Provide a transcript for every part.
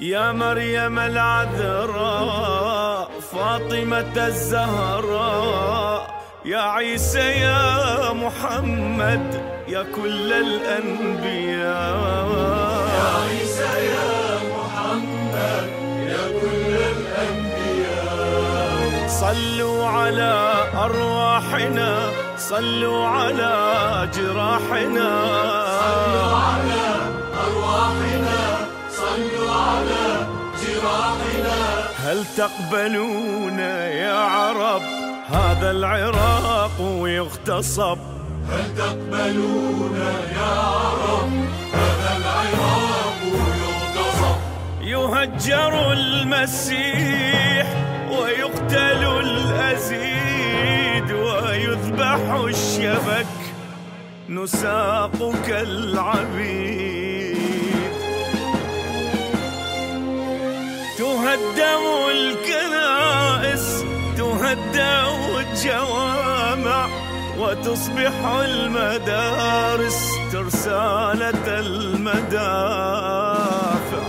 يا مريم العذراء فاطمة الزهراء، يا عيسى يا محمد يا كل الأنبياء. يا عيسى يا محمد يا كل الأنبياء. صلوا على أرواحنا، صلوا على جراحنا، صلوا على أرواحنا، صلوا على جراحنا. هل تقبلون يا عرب هذا العراق يغتصب؟ هل تقبلون يا عرب هذا العراق يغتصب؟ يهجر المسيح ويقتل الأزيد ويذبح الشبك، نساق كالعبيد. تهدم الكنائس، تهدم الجوامع، وتصبح المدارس ترسانة المدافع.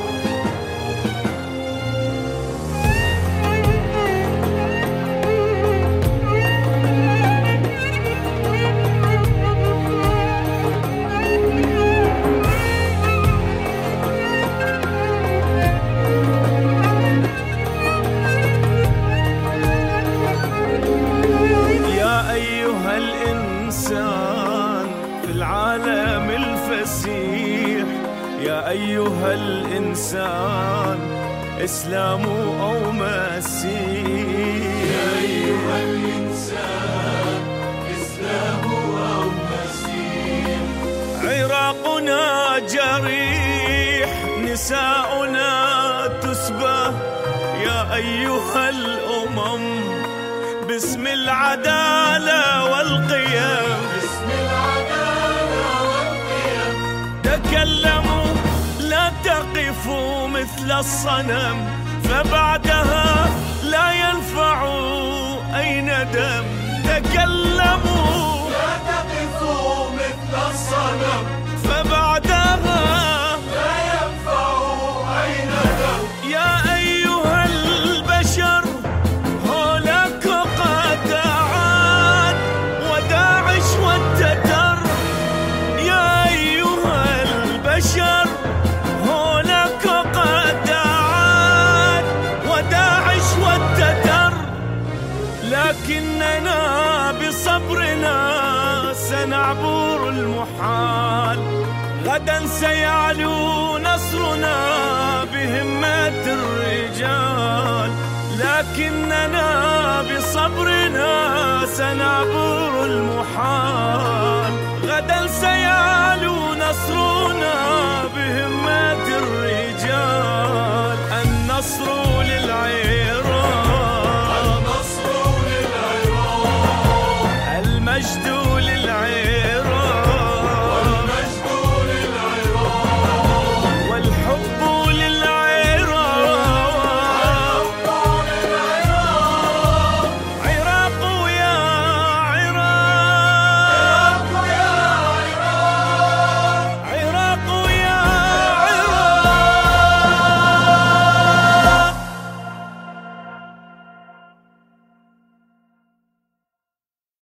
في العالم الفسيح يا أيها الإنسان، إسلام أو مسيح. يا أيها الإنسان إسلام أو مسيح. عراقنا جريح، نساؤنا تسبى، يا أيها الأمم باسم العدالة والقيم. باسم العدالة والقيم تكلموا لا تقفوا مثل الصنم، فبعدها لا ينفع أي ندم. تكلموا لا تقفوا مثل الصنم، فبعدها لا ينفع أي ندم. يا أيها البشر هولاك قد عاد وداعش والتتر. يا أيها البشر هولاك قد عاد وداعش والتتر. لكننا بصبرنا سنعبر المحال، غدا سيعلو نصرنا بهمة الرجال. لكننا بصبرنا سنعبر المحال، غدا سيعلو نصرنا